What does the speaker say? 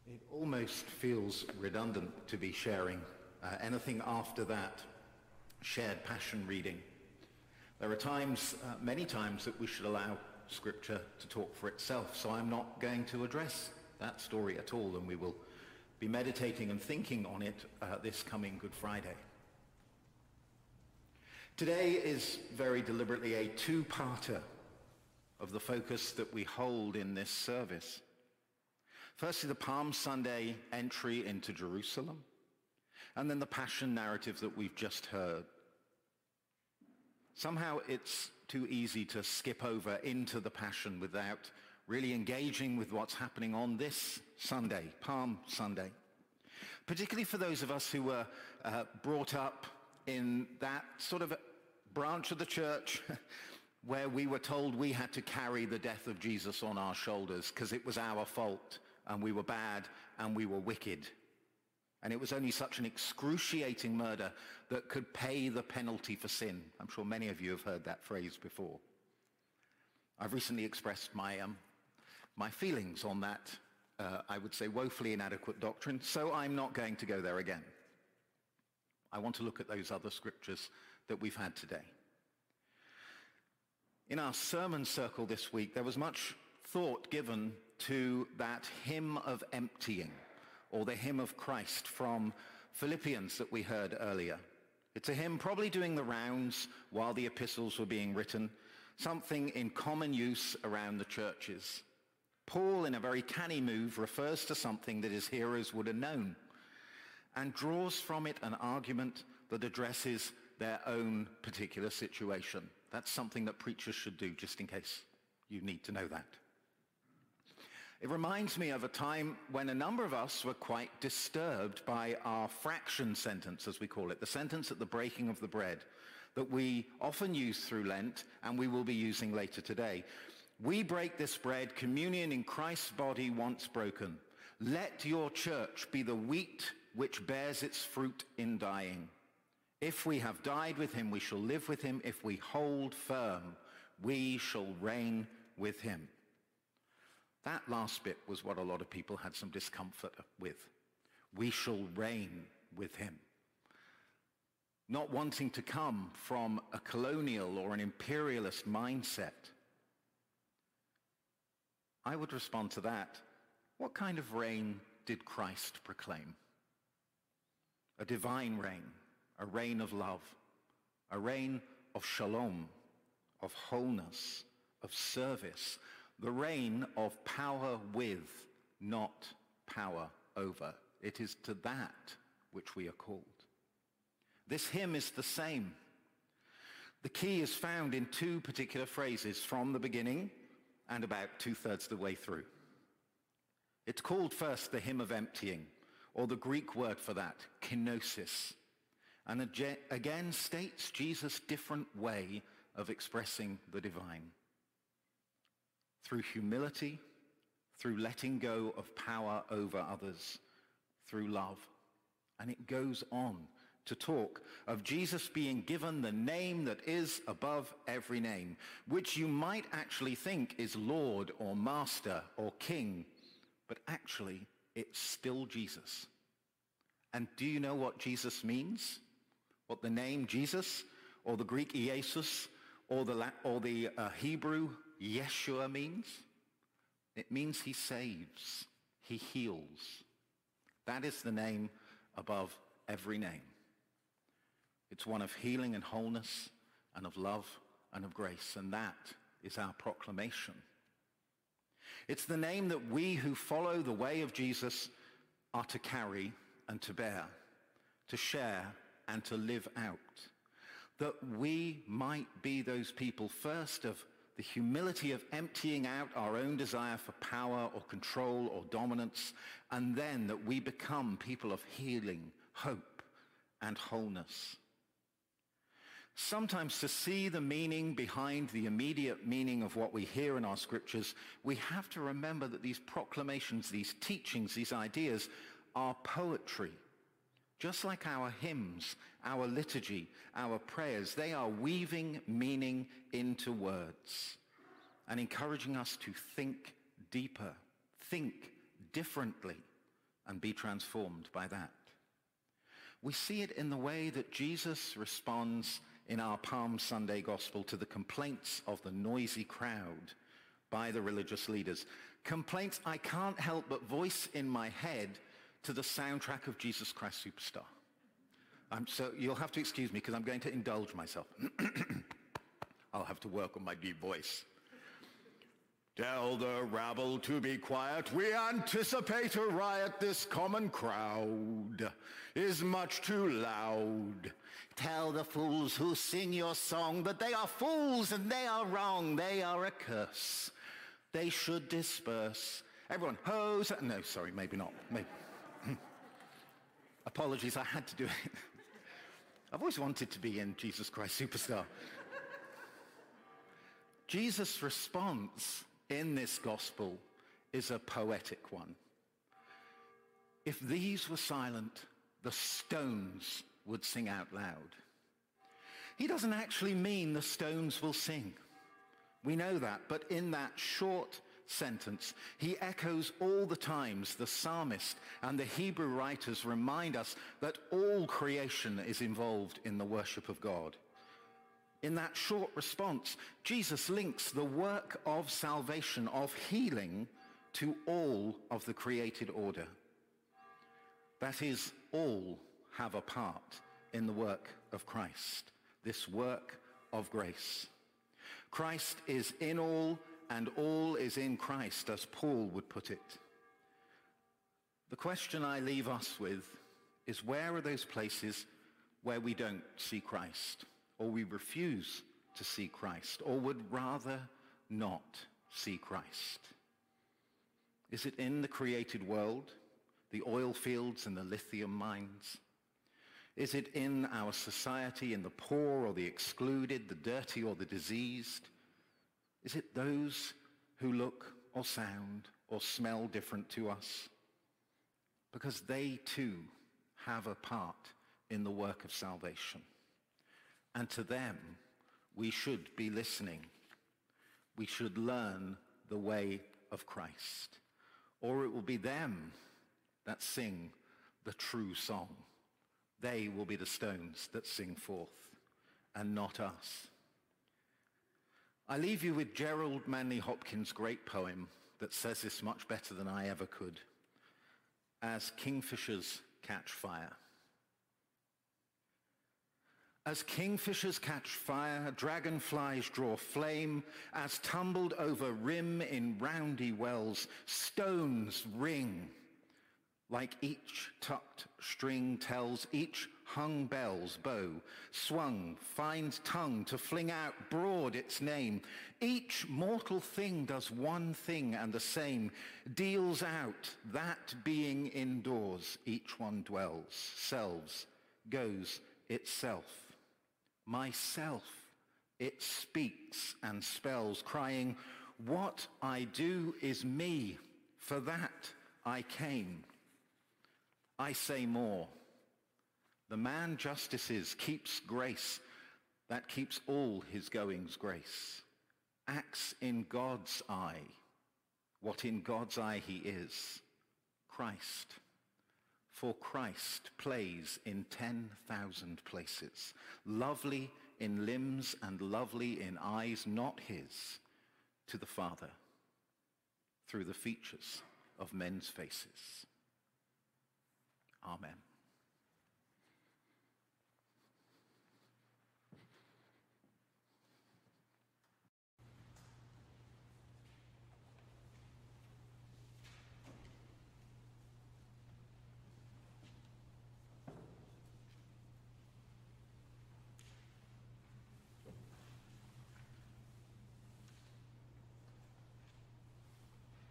It almost feels redundant to be sharing anything after that shared passion reading. There are times, many times, that we should allow Scripture to talk for itself, so I'm not going to address that story at all, and we will be meditating and thinking on it this coming Good Friday. Today is very deliberately a two-parter of the focus that we hold in this service. Firstly, the Palm Sunday entry into Jerusalem, and then the Passion narrative that we've just heard. Somehow it's too easy to skip over into the Passion without really engaging with what's happening on this Sunday, Palm Sunday. Particularly for those of us who were brought up in that sort of branch of the church where we were told we had to carry the death of Jesus on our shoulders because it was our fault and we were bad and we were wicked. And it was only such an excruciating murder that could pay the penalty for sin. I'm sure many of you have heard that phrase before. I've recently expressed my feelings on that, I would say, woefully inadequate doctrine, so I'm not going to go there again. I want to look at those other scriptures that we've had today. In our sermon circle this week, there was much thought given to that hymn of emptying, or the hymn of Christ from Philippians that we heard earlier. It's a hymn probably doing the rounds while the epistles were being written, something in common use around the churches. Paul, in a very canny move, refers to something that his hearers would have known and draws from it an argument that addresses their own particular situation. That's something that preachers should do, just in case you need to know that. It reminds me of a time when a number of us were quite disturbed by our fraction sentence, as we call it, the sentence at the breaking of the bread that we often use through Lent and we will be using later today. We break this bread, communion in Christ's body once broken. Let your church be the wheat which bears its fruit in dying. If we have died with him, we shall live with him. If we hold firm, we shall reign with him. That last bit was what a lot of people had some discomfort with. We shall reign with him. Not wanting to come from a colonial or an imperialist mindset. I would respond to that. What kind of reign did Christ proclaim? A divine reign, a reign of love, a reign of shalom, of wholeness, of service, the reign of power with, not power over. It is to that which we are called. This hymn is the same. The key is found in two particular phrases from the beginning and about two-thirds of the way through. It's called first the hymn of emptying, or the Greek word for that, kenosis, and again states Jesus' different way of expressing the divine. Through humility, through letting go of power over others, through love. And it goes on to talk of Jesus being given the name that is above every name, which you might actually think is Lord or Master or King, but actually it's still Jesus. And do you know what Jesus means? What the name Jesus, or the Greek Iesus, or the Hebrew Yeshua means? It means he saves, he heals. That is the name above every name. It's one of healing and wholeness and of love and of grace, and that is our proclamation. It's the name that we who follow the way of Jesus are to carry and to bear, to share and to live out, that we might be those people first of the humility of emptying out our own desire for power or control or dominance, and then that we become people of healing, hope, and wholeness. Sometimes to see the meaning behind the immediate meaning of what we hear in our scriptures, we have to remember that these proclamations, these teachings, these ideas are poetry. Just like our hymns, our liturgy, our prayers, they are weaving meaning into words and encouraging us to think deeper, think differently, and be transformed by that. We see it in the way that Jesus responds in our Palm Sunday gospel to the complaints of the noisy crowd by the religious leaders. Complaints I can't help but voice in my head to the soundtrack of Jesus Christ Superstar. So you'll have to excuse me because I'm going to indulge myself. I'll have to work on my deep voice. Tell the rabble to be quiet. We anticipate a riot. This common crowd is much too loud. Tell the fools who sing your song that they are fools and they are wrong. They are a curse. They should disperse. Everyone, hose. No, sorry, maybe not. Maybe. Apologies, I had to do it. I've always wanted to be in Jesus Christ Superstar. Jesus' response in this gospel is a poetic one. If these were silent, the stones would sing out loud. He doesn't actually mean the stones will sing. We know that, but in that short sentence, he echoes all the times the psalmist and the Hebrew writers remind us that all creation is involved in the worship of God. In that short response, Jesus links the work of salvation, of healing, to all of the created order. That is, all have a part in the work of Christ, this work of grace. Christ is in all, and all is in Christ, as Paul would put it. The question I leave us with is, where are those places where we don't see Christ, or we refuse to see Christ, or would rather not see Christ? Is it in the created world, the oil fields and the lithium mines? Is it in our society, in the poor or the excluded, the dirty or the diseased? Is it those who look or sound or smell different to us? Because they too have a part in the work of salvation. And to them, we should be listening. We should learn the way of Christ. Or it will be them that sing the true song. They will be the stones that sing forth, and not us. I leave you with Gerald Manley Hopkins' great poem that says this much better than I ever could. As kingfishers catch fire. As kingfishers catch fire, dragonflies draw flame, as tumbled over rim in roundy wells, stones ring. Like each tucked string tells, each hung bell's bow, swung, finds tongue to fling out broad its name. Each mortal thing does one thing and the same, deals out that being indoors each one dwells, selves, goes itself. Myself, it speaks and spells, crying, what I do is me, for that I came. I say more. The man justices keeps grace that keeps all his goings grace. Acts in God's eye what in God's eye he is, Christ. For Christ plays in 10,000 places, lovely in limbs and lovely in eyes not his, to the Father, through the features of men's faces. Amen.